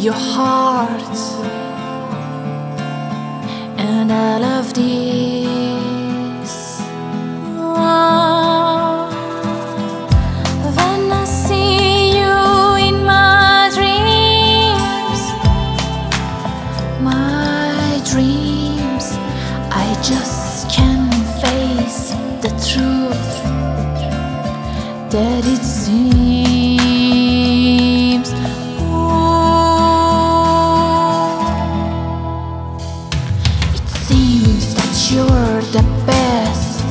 your heart, and I love this. When I see you in my dreams, I just can't face the truth that it seems. It seems that you're the best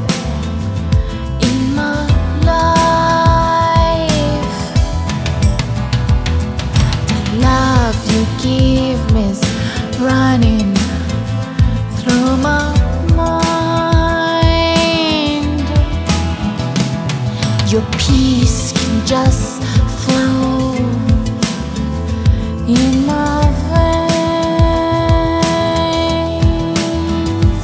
in my life. The love you give me is running through my mind. Your peace can just flow in my veins.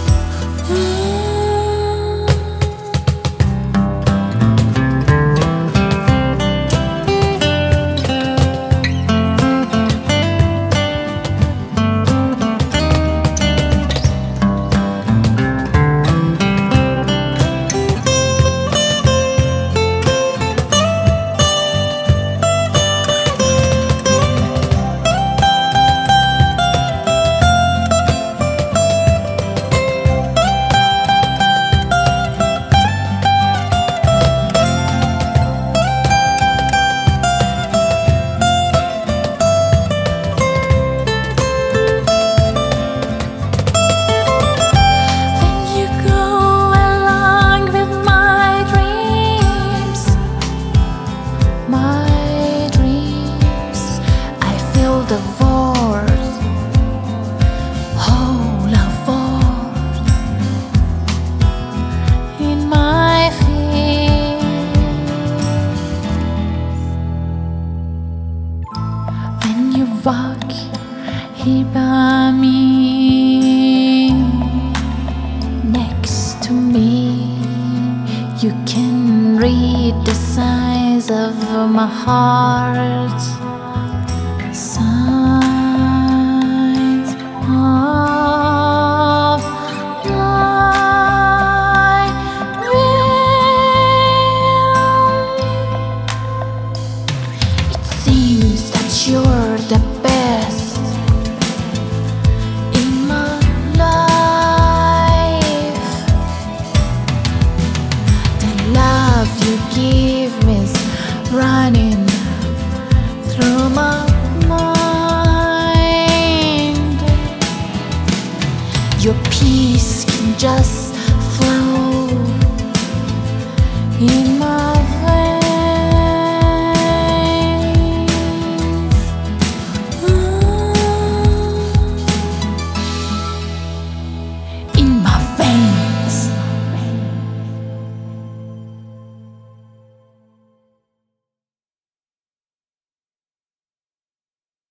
The void, whole of void in my feet. When you walk here by me, next to me, you can read the signs of my heart. Signs of my will. It seems that you're the best in my life. The love you give me is running through my mind. Your peace can just